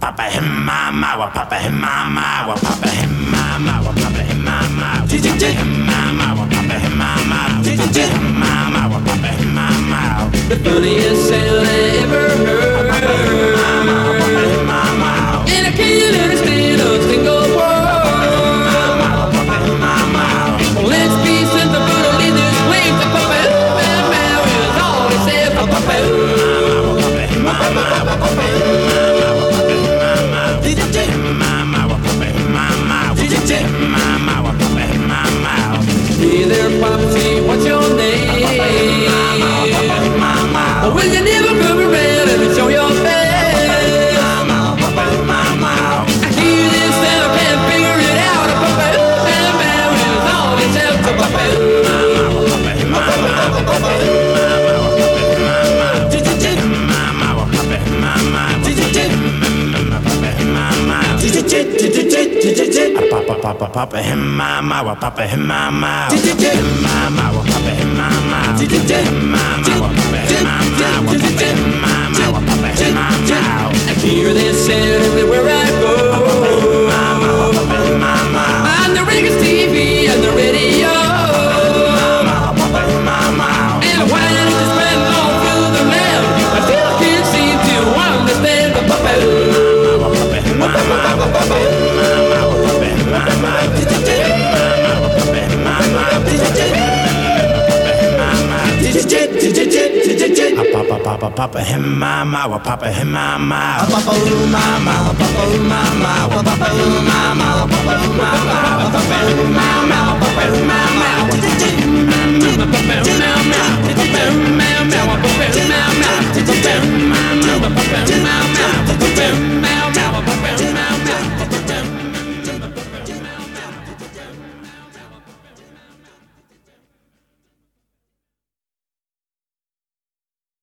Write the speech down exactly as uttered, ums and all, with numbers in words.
papa him mama, wa papa him mama, wa papa him mama, wa papa him mama, him mama, wa papa him mama, him mama, wa papa him mama. The funniest sound I ever heard. Mama, wa papa him mama, and I can't understand a single word. Mama, wa papa him mama. Let's be sensible to leave this place. The papa mama is all he says. The papa mama, wa papa him mama, wa papa him mama, wa papa him mama, mama, wa papa him mama, mama, wa papa him mama. Hey there, Popsy, what's your name? Mama, will you never come around and show your face? Mama, papa, mama. I hear this and I can't figure it out. Papa, mama is all it says. Papa, mama, papa, mama, papa, mama, mama, wa papa mama, papa, papa, papa, him mama, wa papa him mama, mama, wa papa him mama, mama, wa papa him mama, wa papa him mama, wa papa him mama. I hear this sound everywhere I go. Mama, wa papa him mama, on the Reagan's T V and the radio. Mama, wa papa him mama, and why did it spread all through the land? I still can't seem to understand the papa. Mama, wa papa him mama, wa papa him mama, wa papa him mama, mama, wa papa him mama, Papa, papa, papa, him mama, wa papa him mama, papa, mama, wa papa mama, wa papa mama, wa papa mama, wa papa mama, wa papa mama, wa papa mama, wa papa mama.